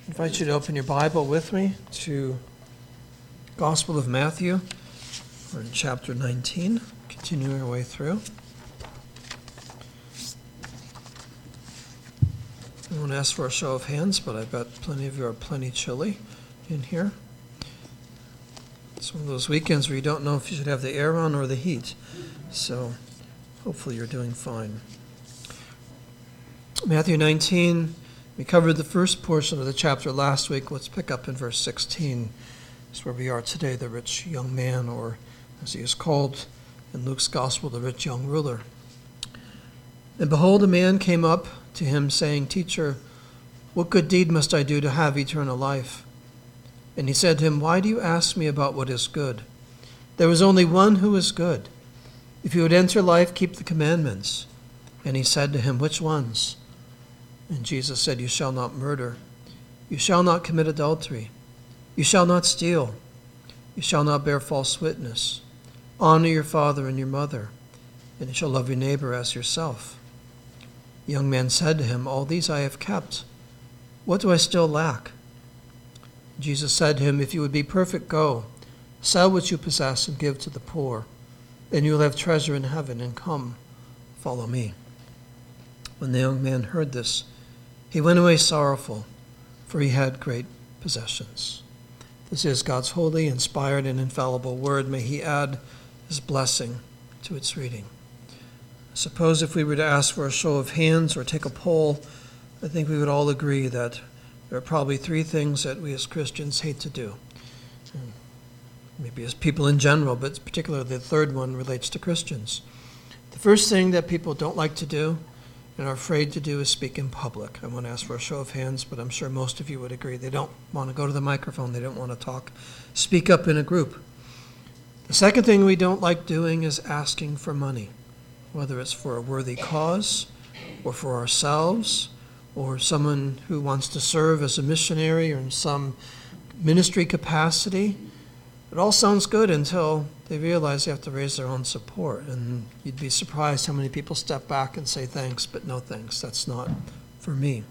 I invite you to open your Bible with me to Gospel of Matthew. We're in chapter 19, continuing our way through. I won't ask for a show of hands, but I bet plenty of you are plenty chilly in here. It's one of those weekends where you don't know if you should have the air on or the heat. So hopefully you're doing fine. Matthew 19, we covered the first portion of the chapter last week. Let's pick up in verse 16. It's where we are today, the rich young man, or as he is called in Luke's gospel, the rich young ruler. And behold, a man came up to him, saying, "Teacher, what good deed must I do to have eternal life?" And he said to him, "Why do you ask me about what is good? There is only one who is good. If you would enter life, keep the commandments." And he said to him, "Which ones?" And Jesus said, "You shall not murder. You shall not commit adultery. You shall not steal. You shall not bear false witness. Honor your father and your mother, and you shall love your neighbor as yourself." The young man said to him, "All these I have kept. What do I still lack?" Jesus said to him, "If you would be perfect, go, sell what you possess and give to the poor, and you will have treasure in heaven, and come, follow me." When the young man heard this, he went away sorrowful, for he had great possessions. This is God's holy, inspired, and infallible word. May he add his blessing to its reading. I suppose if we were to ask for a show of hands or take a poll, I think we would all agree that there are probably three things that we as Christians hate to do. Maybe as people in general, but particularly the third one relates to Christians. The first thing that people don't like to do and are afraid to do is speak in public. I won't ask for a show of hands, but I'm sure most of you would agree. They don't want to go to the microphone. They don't want to talk, speak up in a group. The second thing we don't like doing is asking for money, whether it's for a worthy cause or for ourselves or someone who wants to serve as a missionary or in some ministry capacity. It all sounds good until they realize they have to raise their own support. And you'd be surprised how many people step back and say thanks, but no thanks. That's not for me.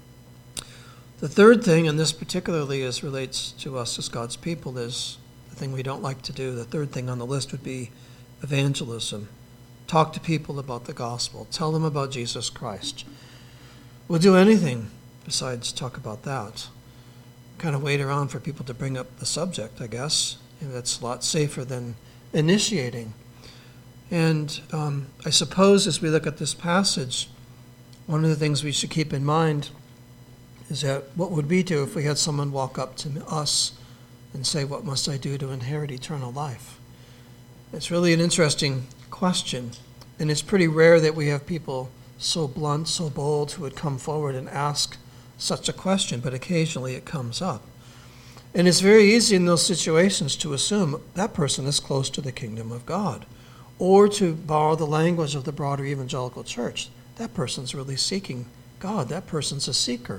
The third thing, and this particularly relates to us as God's people, is the thing we don't like to do. The third thing on the list would be evangelism. Talk to people about the gospel. Tell them about Jesus Christ. We'll do anything besides talk about that. Kind of wait around for people to bring up the subject, I guess. And that's a lot safer than initiating. And I suppose as we look at this passage, one of the things we should keep in mind is that what would we do if we had someone walk up to us and say, "What must I do to inherit eternal life?" It's really an interesting question. And it's pretty rare that we have people so blunt, so bold, who would come forward and ask such a question, but occasionally it comes up. And it's very easy in those situations to assume that person is close to the kingdom of God, or to borrow the language of the broader evangelical church, that person's really seeking God, that person's a seeker.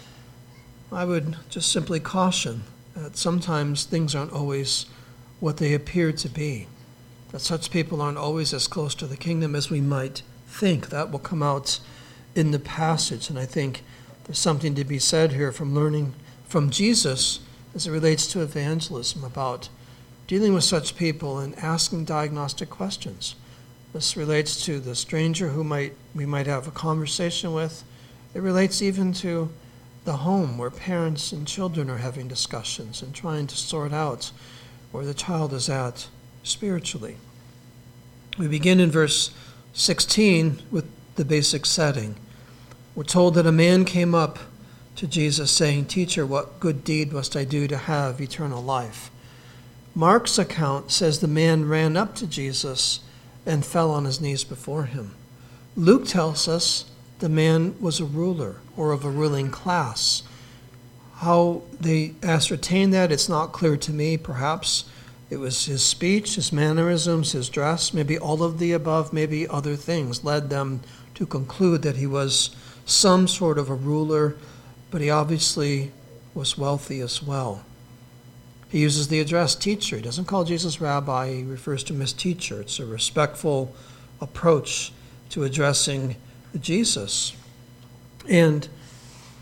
I would just simply caution that sometimes things aren't always what they appear to be, that such people aren't always as close to the kingdom as we might think. That will come out in the passage, and I think there's something to be said here from learning from Jesus as it relates to evangelism, about dealing with such people and asking diagnostic questions. This relates to the stranger who we might have a conversation with. It relates even to the home where parents and children are having discussions and trying to sort out where the child is at spiritually. We begin in verse 16 with the basic setting. We're told that a man came up to Jesus saying, "Teacher, what good deed must I do to have eternal life?" Mark's account says the man ran up to Jesus and fell on his knees before him. Luke tells us the man was a ruler or of a ruling class. How they ascertained that, it's not clear to me. Perhaps it was his speech, his mannerisms, his dress, maybe all of the above, maybe other things led them to conclude that he was some sort of a ruler, but he obviously was wealthy as well. He uses the address teacher. He doesn't call Jesus rabbi. He refers to him as teacher. It's a respectful approach to addressing Jesus. And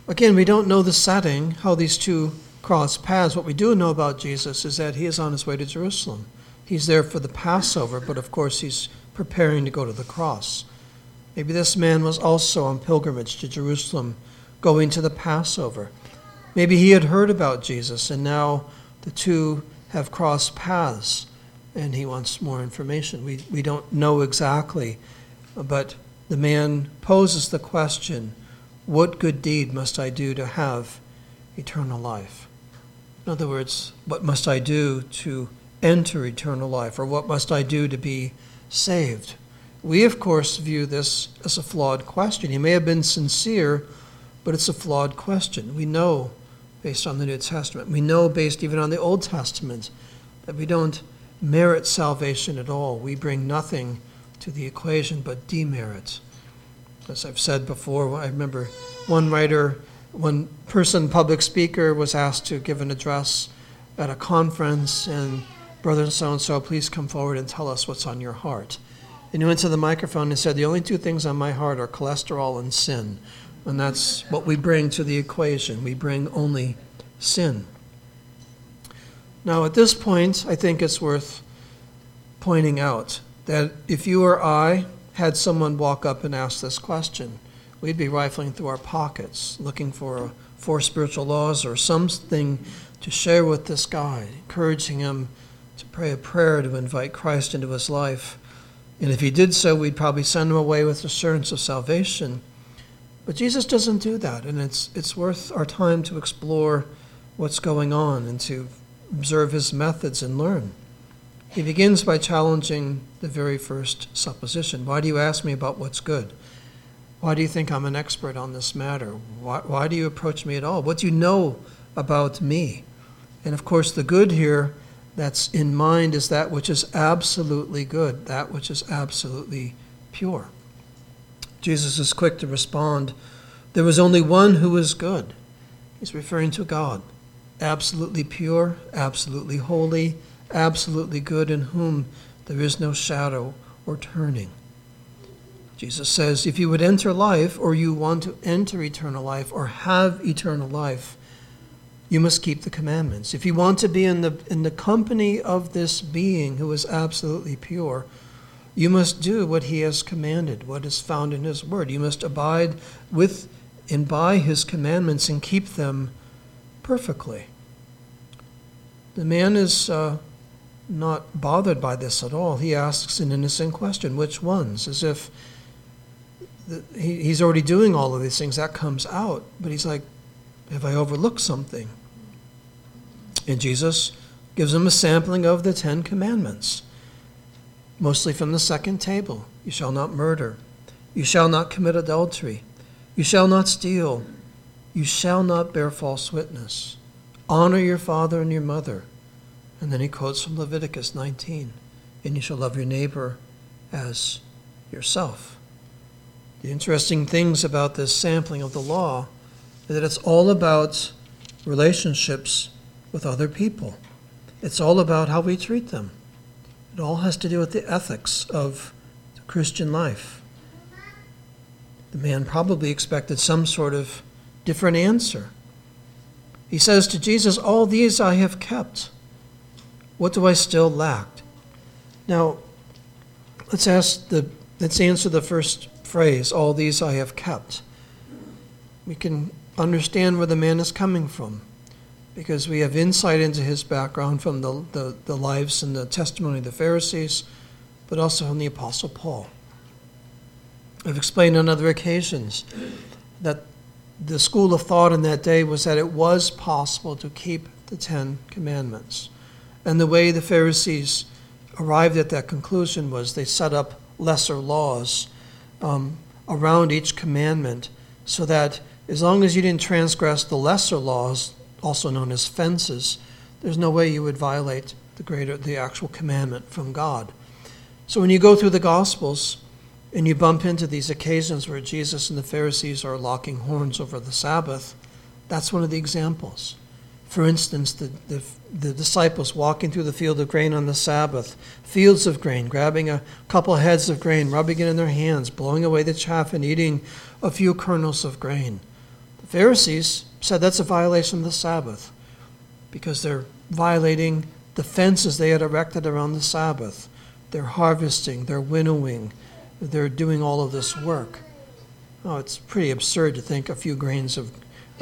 Again, we don't know the setting, how these two cross paths. What we do know about Jesus is that he is on his way to Jerusalem. He's there for the Passover, but of course he's preparing to go to the cross. Maybe this man was also on pilgrimage to Jerusalem, going to the Passover. Maybe he had heard about Jesus, and now the two have crossed paths, and he wants more information. We don't know exactly, but the man poses the question, what good deed must I do to have eternal life? In other words, what must I do to enter eternal life, or what must I do to be saved? We, of course, view this as a flawed question. He may have been sincere, but it's a flawed question. We know, based on the New Testament, we know, based even on the Old Testament, that we don't merit salvation at all. We bring nothing to the equation but demerit. As I've said before, I remember one person, public speaker, was asked to give an address at a conference, and brother so-and-so, please come forward and tell us what's on your heart. And he went to the microphone and said, the only two things on my heart are cholesterol and sin. And that's what we bring to the equation. We bring only sin. Now, at this point, I think it's worth pointing out that if you or I had someone walk up and ask this question, we'd be rifling through our pockets, looking for four spiritual laws or something to share with this guy, encouraging him to pray a prayer to invite Christ into his life. And if he did so, we'd probably send him away with assurance of salvation. But Jesus doesn't do that, and it's worth our time to explore what's going on and to observe his methods and learn. He begins by challenging the very first supposition. Why do you ask me about what's good? Why do you think I'm an expert on this matter? Why do you approach me at all? What do you know about me? And of course, the good here that's in mind is that which is absolutely good, that which is absolutely pure. Jesus is quick to respond, there was only one who was good. He's referring to God, absolutely pure, absolutely holy, absolutely good, in whom there is no shadow or turning. Jesus says, if you would enter life, or you want to enter eternal life, or have eternal life, you must keep the commandments. If you want to be in the company of this being who is absolutely pure, you must do what he has commanded, what is found in his word. You must abide with and by his commandments and keep them perfectly. The man is not bothered by this at all. He asks an innocent question, which ones? As if he's already doing all of these things. That comes out. But he's like, have I overlooked something? And Jesus gives him a sampling of the 10 Commandments, mostly from the second table. You shall not murder. You shall not commit adultery. You shall not steal. You shall not bear false witness. Honor your father and your mother. And then he quotes from Leviticus 19. And you shall love your neighbor as yourself. The interesting things about this sampling of the law is that it's all about relationships with other people. It's all about how we treat them. It all has to do with the ethics of the Christian life. The man probably expected some sort of different answer. He says to Jesus, all these I have kept. What do I still lack? Now, let's answer the first phrase, all these I have kept. We can understand where the man is coming from, because we have insight into his background from the lives and the testimony of the Pharisees, but also from the Apostle Paul. I've explained on other occasions that the school of thought in that day was that it was possible to keep the 10 Commandments. And the way the Pharisees arrived at that conclusion was they set up lesser laws around each commandment, so that as long as you didn't transgress the lesser laws, also known as fences, there's no way you would violate the actual commandment from God. So when you go through the Gospels and you bump into these occasions where Jesus and the Pharisees are locking horns over the Sabbath, that's one of the examples. For instance, the disciples walking through the field of grain on the Sabbath, fields of grain, grabbing a couple heads of grain, rubbing it in their hands, blowing away the chaff and eating a few kernels of grain. The Pharisees said that's a violation of the Sabbath because they're violating the fences they had erected around the Sabbath. They're harvesting, they're winnowing, they're doing all of this work. Oh, it's pretty absurd to think a few grains of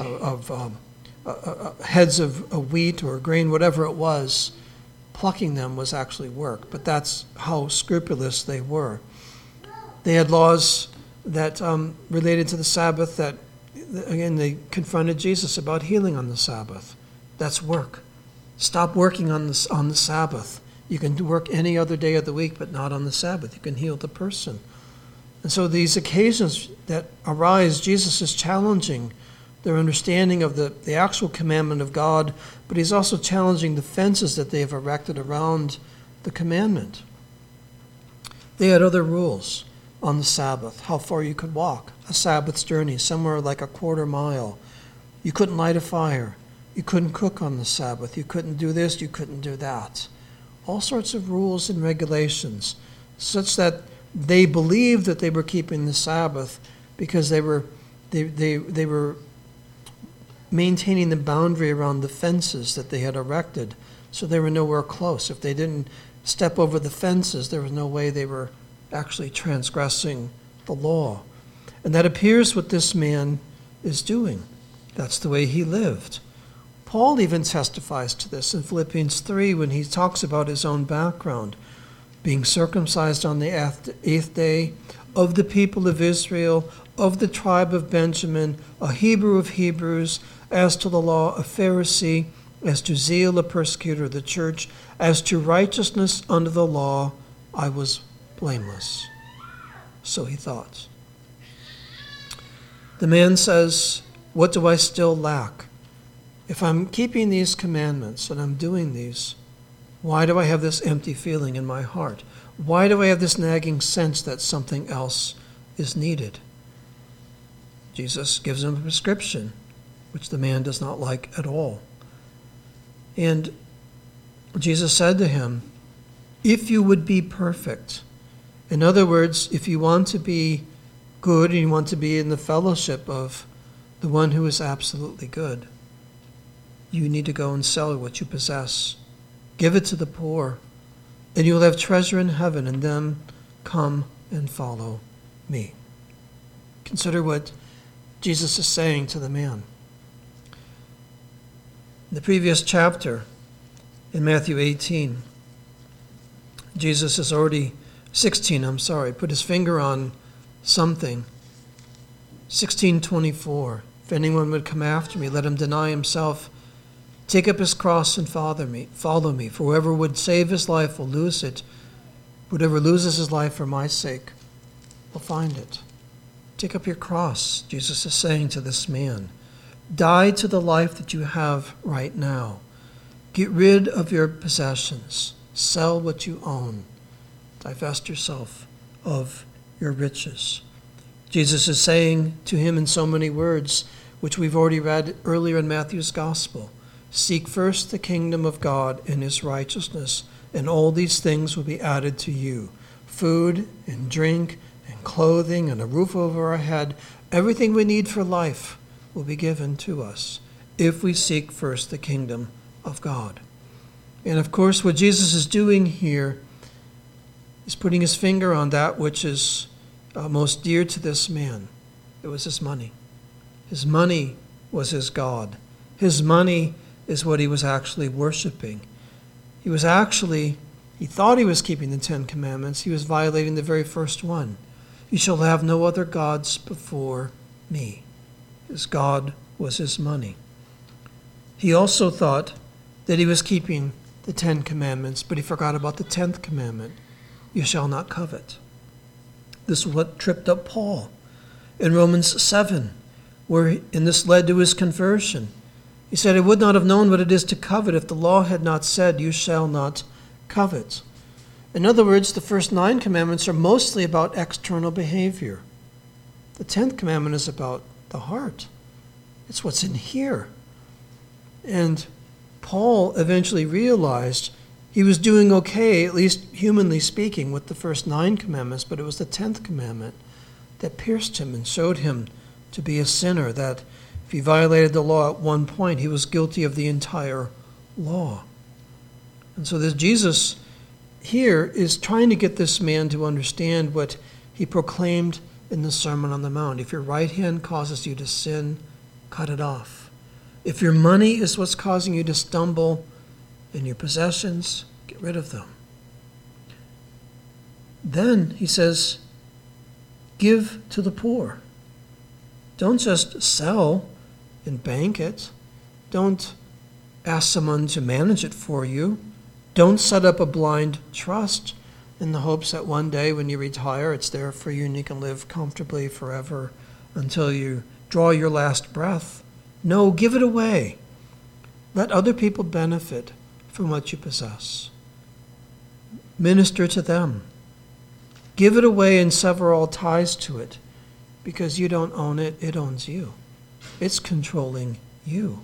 heads of wheat or grain, whatever it was, plucking them was actually work. But that's how scrupulous they were. They had laws that related to the Sabbath that, again, they confronted Jesus about healing on the Sabbath. That's work. Stop working on the Sabbath. You can work any other day of the week, but not on the Sabbath. You can heal the person. And so these occasions that arise, Jesus is challenging their understanding of the actual commandment of God, but he's also challenging the fences that they have erected around the commandment. They had other rules on the Sabbath, how far you could walk, a Sabbath's journey, somewhere like a quarter mile. You couldn't light a fire. You couldn't cook on the Sabbath. You couldn't do this, you couldn't do that. All sorts of rules and regulations, such that they believed that they were keeping the Sabbath because they were maintaining the boundary around the fences that they had erected, so they were nowhere close. If they didn't step over the fences, there was no way they were actually transgressing the law. And that appears what this man is doing. That's the way he lived. Paul even testifies to this in Philippians 3 when he talks about his own background, being circumcised on the eighth day, of the people of Israel, of the tribe of Benjamin, a Hebrew of Hebrews, as to the law, a Pharisee, as to zeal, a persecutor of the church, as to righteousness under the law, I was blameless. So he thought. The man says, what do I still lack? If I'm keeping these commandments and I'm doing these, why do I have this empty feeling in my heart? Why do I have this nagging sense that something else is needed? Jesus gives him a prescription, which the man does not like at all. And Jesus said to him, if you would be perfect, in other words, if you want to be good and you want to be in the fellowship of the one who is absolutely good, you need to go and sell what you possess. Give it to the poor, and you will have treasure in heaven, and then come and follow me. Consider what Jesus is saying to the man. In the previous chapter, in Matthew 18, Jesus has already, put his finger on something. 16:24, if anyone would come after me, let him deny himself, take up his cross and follow me. For whoever would save his life will lose it. Whoever loses his life for my sake will find it. Take up your cross, Jesus is saying to this man. Die to the life that you have right now. Get rid of your possessions. Sell what you own. Divest yourself of your riches. Jesus is saying to him in so many words, which we've already read earlier in Matthew's Gospel, seek first the kingdom of God and his righteousness, and all these things will be added to you. Food and drink and clothing and a roof over our head, everything we need for life will be given to us if we seek first the kingdom of God. And of course, what Jesus is doing here is putting his finger on that which is most dear to this man. It was his money. His money was his God. His money is what he was actually worshiping. He thought he was keeping the 10 Commandments. He was violating the very first one. You shall have no other gods before me. His God was his money. He also thought that he was keeping the 10 Commandments, but he forgot about the 10th commandment. You shall not covet. This is what tripped up Paul in Romans 7, and this led to his conversion. He said, I would not have known what it is to covet if the law had not said, you shall not covet. In other words, the first 9 commandments are mostly about external behavior. The 10th commandment is about the heart. It's what's in here. And Paul eventually realized he was doing okay, at least humanly speaking, with the first 9 commandments, but it was the 10th commandment that pierced him and showed him to be a sinner, that if If he violated the law at one point, he was guilty of the entire law. And so this Jesus here is trying to get this man to understand what he proclaimed in the Sermon on the Mount. If your right hand causes you to sin, cut it off. If your money is what's causing you to stumble in your possessions, get rid of them. Then he says, give to the poor. Don't just sell and bank it. Don't ask someone to manage it for you. Don't set up a blind trust in the hopes that one day when you retire, it's there for you and you can live comfortably forever until you draw your last breath. No, give it away. Let other people benefit from what you possess. Minister to them. Give it away and sever all ties to it, because you don't own it, it owns you. It's controlling you.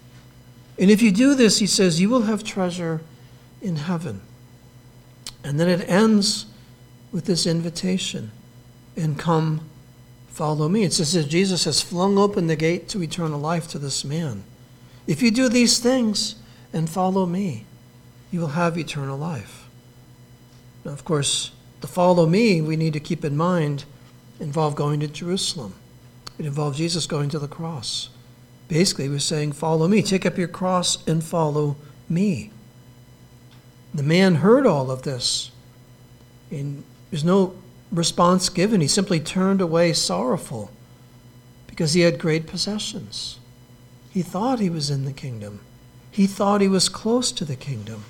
And if you do this, he says, you will have treasure in heaven. And then it ends with this invitation, and come, follow me. It's as if Jesus has flung open the gate to eternal life to this man. If you do these things and follow me, you will have eternal life. Now, of course, the follow me, we need to keep in mind, involved going to Jerusalem. It involved Jesus going to the cross. Basically, he was saying, follow me. Take up your cross and follow me. The man heard all of this, and there's no response given. He simply turned away sorrowful because he had great possessions. He thought he was in the kingdom. He thought he was close to the kingdom.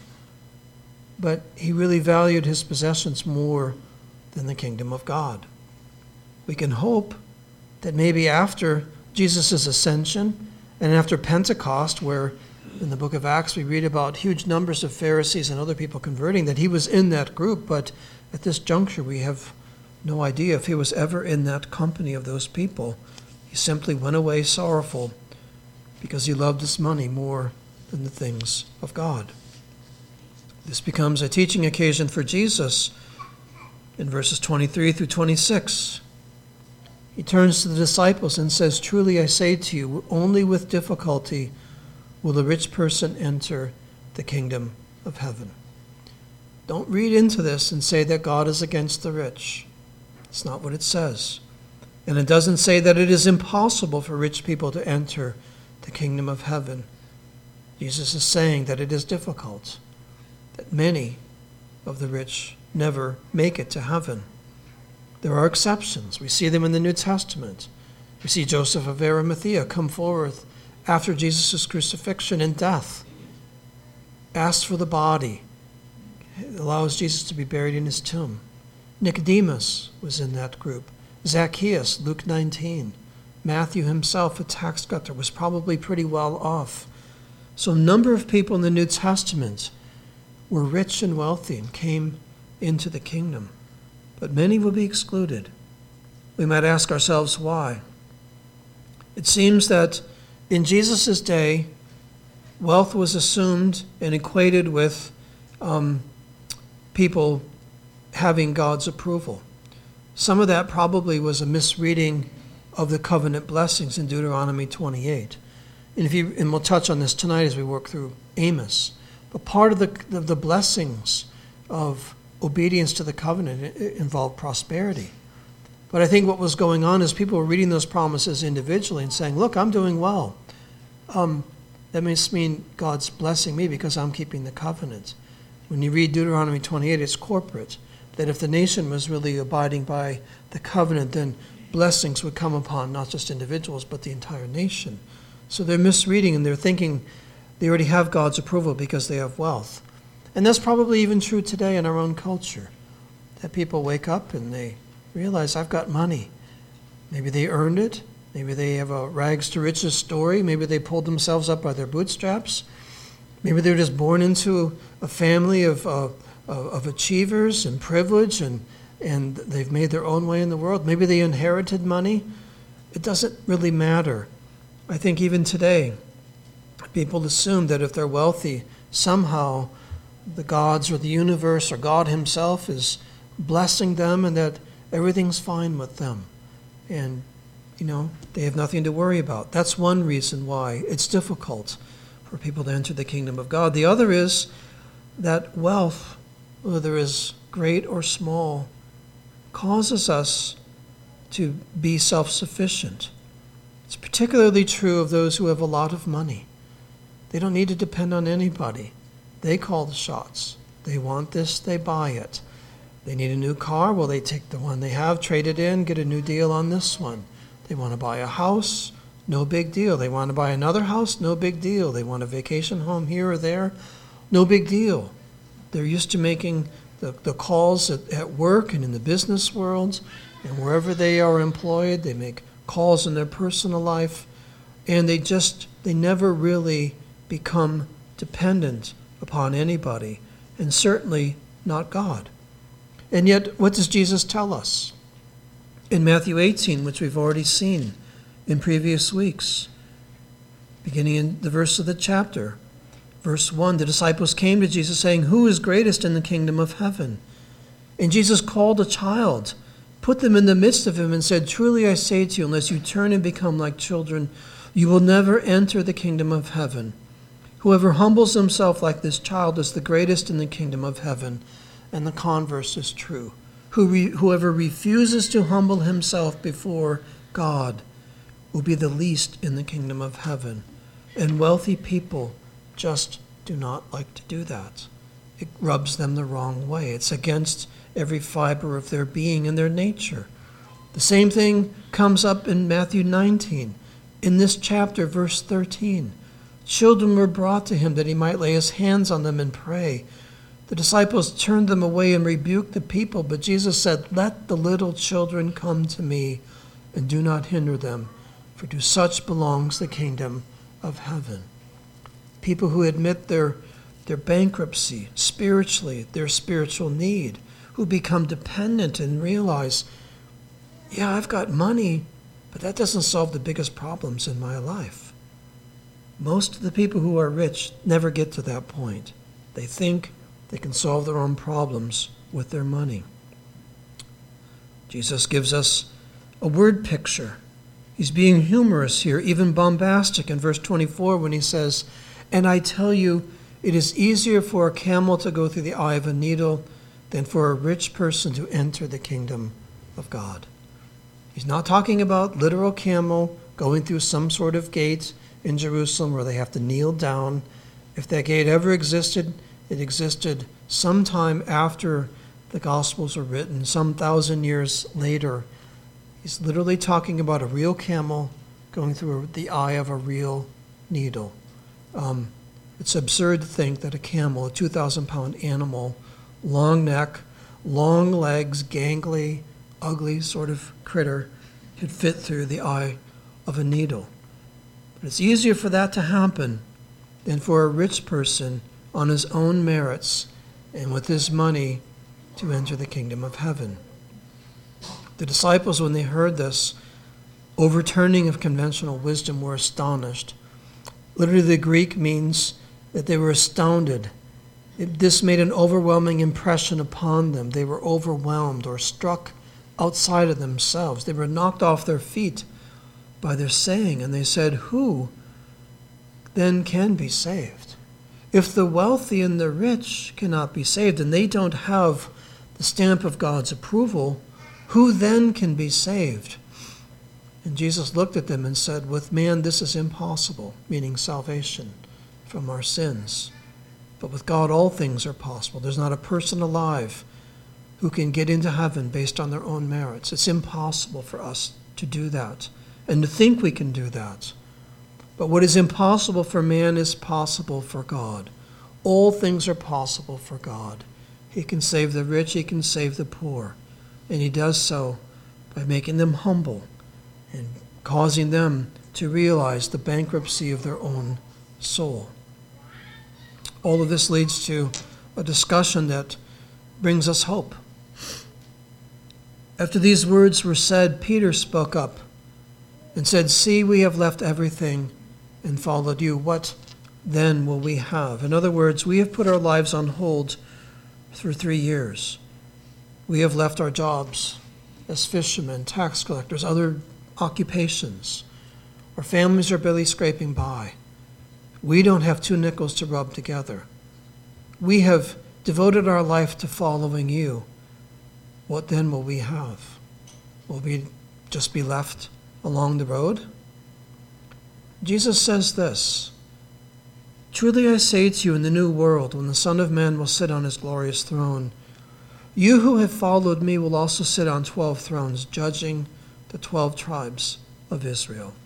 But he really valued his possessions more than the kingdom of God. We can hope that maybe after Jesus' ascension and after Pentecost, where in the book of Acts we read about huge numbers of Pharisees and other people converting, that he was in that group, but at this juncture we have no idea if he was ever in that company of those people. He simply went away sorrowful because he loved his money more than the things of God. This becomes a teaching occasion for Jesus in verses 23 through 26. He turns to the disciples and says, truly I say to you, only with difficulty will a rich person enter the kingdom of heaven. Don't read into this and say that God is against the rich. It's not what it says. And it doesn't say that it is impossible for rich people to enter the kingdom of heaven. Jesus is saying that it is difficult, that many of the rich never make it to heaven. There are exceptions. We see them in the New Testament. We see Joseph of Arimathea come forth after Jesus' crucifixion and death, asks for the body, allows Jesus to be buried in his tomb. Nicodemus was in that group. Zacchaeus, Luke 19. Matthew himself, a tax collector, was probably pretty well off. So a number of people in the New Testament were rich and wealthy and came into the kingdom. But many will be excluded. We might ask ourselves why. It seems that in Jesus' day, wealth was assumed and equated with people having God's approval. Some of that probably was a misreading of the covenant blessings in Deuteronomy 28. And we'll touch on this tonight as we work through Amos. But part of the blessings of obedience to the covenant involved prosperity. But I think what was going on is people were reading those promises individually and saying, look, I'm doing well. That must mean God's blessing me because I'm keeping the covenant. When you read Deuteronomy 28, it's corporate. That if the nation was really abiding by the covenant, then blessings would come upon not just individuals, but the entire nation. So they're misreading and they're thinking they already have God's approval because they have wealth. And that's probably even true today in our own culture, that people wake up and they realize, I've got money. Maybe they earned it. Maybe they have a rags to riches story. Maybe they pulled themselves up by their bootstraps. Maybe they're just born into a family of achievers and privilege, and they've made their own way in the world. Maybe they inherited money. It doesn't really matter. I think even today, people assume that if they're wealthy, somehow the gods or the universe or God himself is blessing them and that everything's fine with them. And they have nothing to worry about. That's one reason why it's difficult for people to enter the kingdom of God. The other is that wealth, whether it is great or small, causes us to be self-sufficient. It's particularly true of those who have a lot of money. They don't need to depend on anybody. They call the shots. They want this, they buy it. They need a new car, well, they take the one they have, trade it in, get a new deal on this one. They want to buy a house, no big deal. They want to buy another house, no big deal. They want a vacation home here or there, no big deal. They're used to making the calls at work and in the business world, and wherever they are employed, they make calls in their personal life, and they never really become dependent upon anybody, and certainly not God. And yet, what does Jesus tell us? In Matthew 18, which we've already seen in previous weeks, beginning in the verse of the chapter, verse 1, the disciples came to Jesus saying, "Who is greatest in the kingdom of heaven?" And Jesus called a child, put them in the midst of him, and said, "Truly I say to you, unless you turn and become like children, you will never enter the kingdom of heaven. Whoever humbles himself like this child is the greatest in the kingdom of heaven." And the converse is true. Whoever refuses to humble himself before God will be the least in the kingdom of heaven. And wealthy people just do not like to do that. It rubs them the wrong way. It's against every fiber of their being and their nature. The same thing comes up in Matthew 19. In this chapter, verse 13, children were brought to him that he might lay his hands on them and pray. The disciples turned them away and rebuked the people, but Jesus said, "Let the little children come to me, and do not hinder them, for to such belongs the kingdom of heaven." People who admit their bankruptcy spiritually, their spiritual need, who become dependent and realize, yeah, I've got money, but that doesn't solve the biggest problems in my life. Most of the people who are rich never get to that point. They think they can solve their own problems with their money. Jesus gives us a word picture. He's being humorous here, even bombastic in verse 24 when he says, "And I tell you, it is easier for a camel to go through the eye of a needle than for a rich person to enter the kingdom of God." He's not talking about literal camel going through some sort of gate in Jerusalem where they have to kneel down. If that gate ever existed, it existed sometime after the Gospels were written, some 1,000 years later. He's literally talking about a real camel going through the eye of a real needle. It's absurd to think that a camel, a 2,000-pound animal, long neck, long legs, gangly, ugly sort of critter, could fit through the eye of a needle. But it's easier for that to happen than for a rich person on his own merits and with his money to enter the kingdom of heaven. The disciples, when they heard this overturning of conventional wisdom, were astonished. Literally, the Greek means that they were astounded. This made an overwhelming impression upon them. They were overwhelmed or struck outside of themselves. They were knocked off their feet by their saying, and they said, "Who then can be saved? If the wealthy and the rich cannot be saved, and they don't have the stamp of God's approval, who then can be saved?" And Jesus looked at them and said, "With man this is impossible," meaning salvation from our sins. "But with God all things are possible." There's not a person alive who can get into heaven based on their own merits. It's impossible for us to do that and to think we can do that. But what is impossible for man is possible for God. All things are possible for God. He can save the rich, he can save the poor. And he does so by making them humble and causing them to realize the bankruptcy of their own soul. All of this leads to a discussion that brings us hope. After these words were said, Peter spoke up and said, "See, we have left everything and followed you. What then will we have?" In other words, we have put our lives on hold for 3 years. We have left our jobs as fishermen, tax collectors, other occupations. Our families are barely scraping by. We don't have 2 nickels to rub together. We have devoted our life to following you. What then will we have? Will we just be left along the road? Jesus says this, "Truly I say to you, in the new world, when the Son of Man will sit on his glorious throne, you who have followed me will also sit on 12 thrones, judging the 12 tribes of Israel."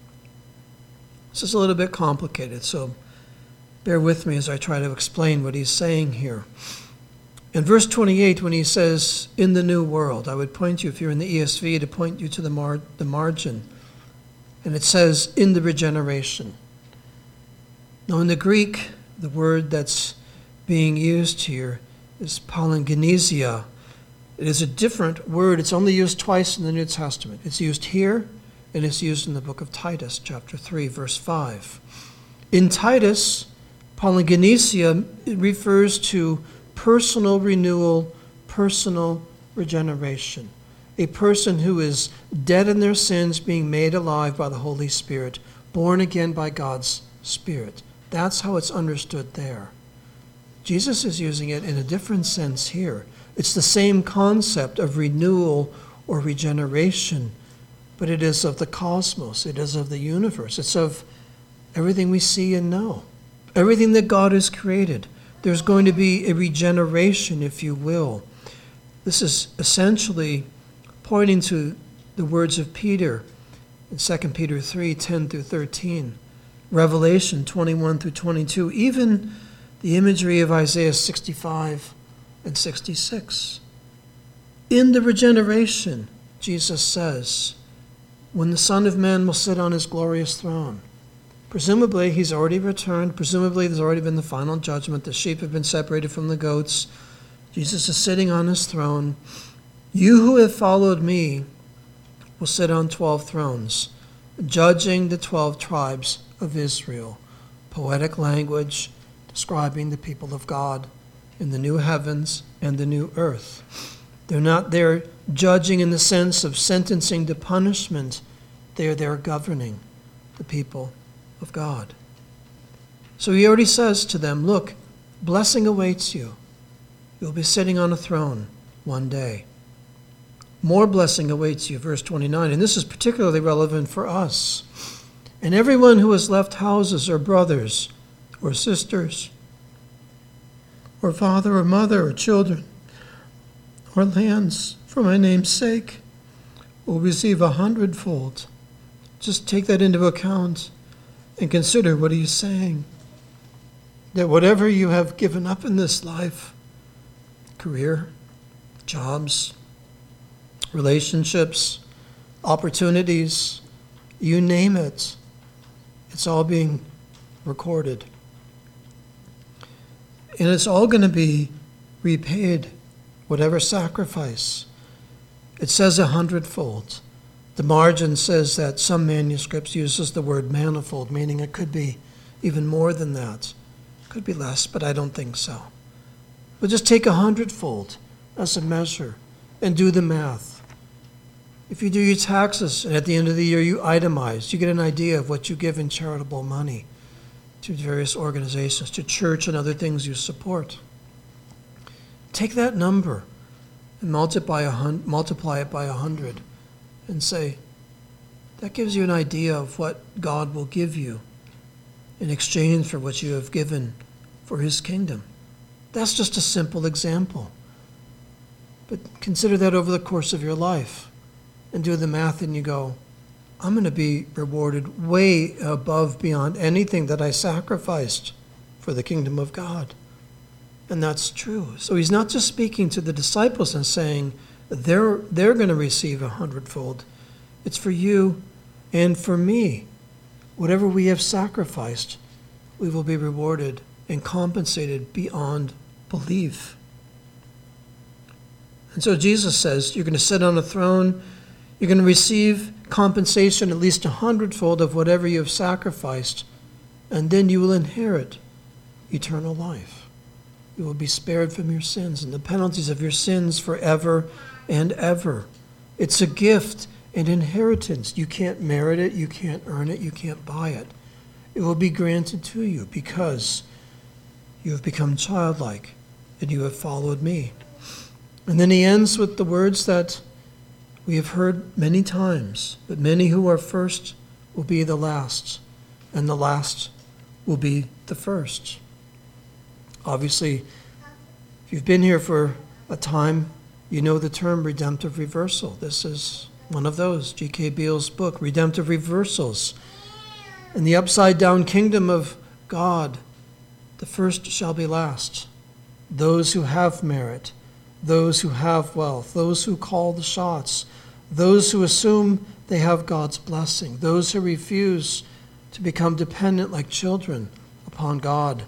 This is a little bit complicated, so bear with me as I try to explain what he's saying here. In verse 28, when he says, "in the new world," I would point you, if you're in the ESV, to point you to the margin. And it says, "in the regeneration." Now in the Greek, the word that's being used here is palingenesia. It is a different word. It's only used twice in the New Testament. It's used here, and it's used in the book of Titus, chapter 3, verse 5. In Titus, palingenesia refers to personal renewal, personal regeneration. A person who is dead in their sins being made alive by the Holy Spirit, born again by God's Spirit. That's how it's understood there. Jesus is using it in a different sense here. It's the same concept of renewal or regeneration, but it is of the cosmos. It is of the universe. It's of everything we see and know. Everything that God has created. There's going to be a regeneration, if you will. This is essentially pointing to the words of Peter in 2 Peter 3, 10 through 13, Revelation 21 through 22, even the imagery of Isaiah 65 and 66. In the regeneration, Jesus says, when the Son of Man will sit on his glorious throne. Presumably, he's already returned. Presumably, there's already been the final judgment. The sheep have been separated from the goats. Jesus is sitting on his throne. You who have followed me will sit on 12 thrones, judging the 12 tribes of Israel. Poetic language describing the people of God in the new heavens and the new earth. They're not there judging in the sense of sentencing to punishment. They are there governing the people of God. So he already says to them, look, blessing awaits you. You'll be sitting on a throne one day. More blessing awaits you, verse 29, and this is particularly relevant for us. And everyone who has left houses or brothers or sisters or father or mother or children or lands for my name's sake will receive 100-fold. Just take that into account and consider what he's saying. That whatever you have given up in this life, career, jobs, relationships, opportunities, you name it, it's all being recorded. And it's all going to be repaid, whatever sacrifice. It says 100-fold. The margin says that some manuscripts uses the word manifold, meaning it could be even more than that. It could be less, but I don't think so. But just take 100-fold as a measure and do the math. If you do your taxes and at the end of the year you itemize, you get an idea of what you give in charitable money to various organizations, to church and other things you support. Take that number and multiply it by 100 and say, that gives you an idea of what God will give you in exchange for what you have given for his kingdom. That's just a simple example. But consider that over the course of your life and do the math and you go, I'm going to be rewarded way above, beyond anything that I sacrificed for the kingdom of God. And that's true. So he's not just speaking to the disciples and saying they're going to receive 100-fold. It's for you and for me. Whatever we have sacrificed, we will be rewarded and compensated beyond belief. And so Jesus says, you're going to sit on a throne, you're going to receive compensation at least 100-fold of whatever you have sacrificed, and then you will inherit eternal life. You will be spared from your sins and the penalties of your sins forever and ever. It's a gift, an inheritance. You can't merit it, you can't earn it, you can't buy it. It will be granted to you because you have become childlike and you have followed me. And then he ends with the words that we have heard many times, but many who are first will be the last, and the last will be the first. Obviously, if you've been here for a time, you know the term redemptive reversal. This is one of those, G.K. Beale's book, Redemptive Reversals. In the upside-down kingdom of God, the first shall be last. Those who have merit, those who have wealth, those who call the shots, those who assume they have God's blessing, those who refuse to become dependent like children upon God,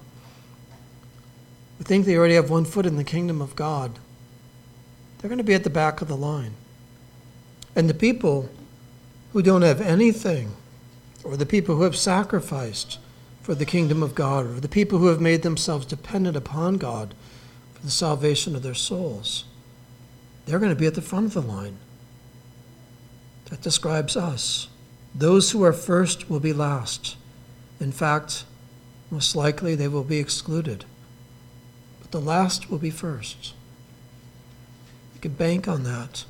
who think they already have one foot in the kingdom of God, they're going to be at the back of the line. And the people who don't have anything, or the people who have sacrificed for the kingdom of God, or the people who have made themselves dependent upon God for the salvation of their souls, they're going to be at the front of the line. That describes us. Those who are first will be last. In fact, most likely they will be excluded. But the last will be first. You can bank on that.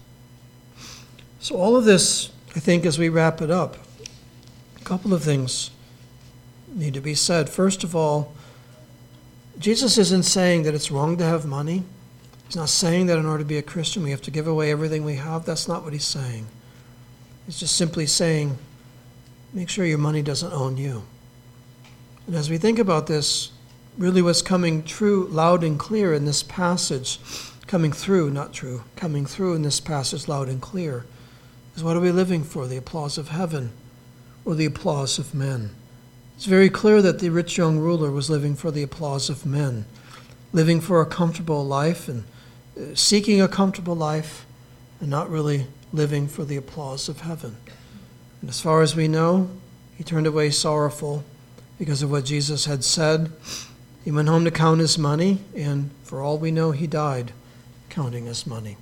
So all of this, I think, as we wrap it up, a couple of things need to be said. First of all, Jesus isn't saying that it's wrong to have money. He's not saying that in order to be a Christian we have to give away everything we have. That's not what he's saying. He's just simply saying, make sure your money doesn't own you. And as we think about this, really what's coming true loud and clear in this passage, coming through in this passage loud and clear, is what are we living for, the applause of heaven or the applause of men? It's very clear that the rich young ruler was living for the applause of men, living for a comfortable life and seeking a comfortable life and not really living for the applause of heaven. And as far as we know, he turned away sorrowful because of what Jesus had said. He went home to count his money, and for all we know, he died counting his money.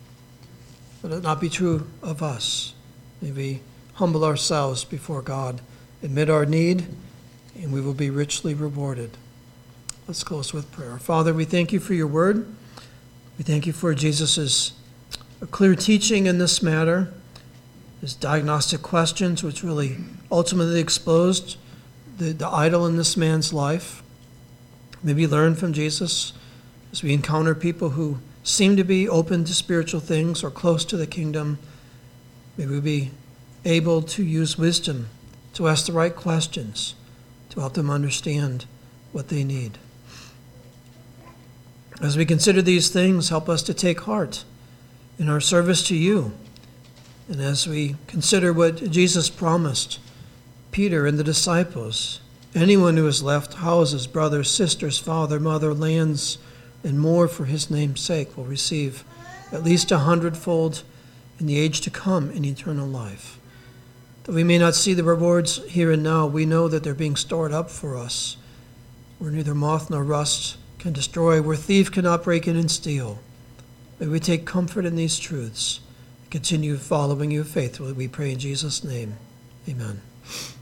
Let it not be true of us. May we humble ourselves before God, admit our need, and we will be richly rewarded. Let's close with prayer. Father, we thank you for your word. We thank you for Jesus' clear teaching in this matter, his diagnostic questions, which really ultimately exposed the idol in this man's life. May we learn from Jesus as we encounter people who seem to be open to spiritual things or close to the kingdom. May we be able to use wisdom to ask the right questions to help them understand what they need. As we consider these things, help us to take heart in our service to you. And as we consider what Jesus promised Peter and the disciples, anyone who has left houses, brothers, sisters, father, mother, lands, and more for his name's sake will receive at least 100-fold in the age to come in eternal life. Though we may not see the rewards here and now, we know that they're being stored up for us, where neither moth nor rust can destroy, where thief cannot break in and steal. May we take comfort in these truths and continue following you faithfully. We pray in Jesus' name. Amen.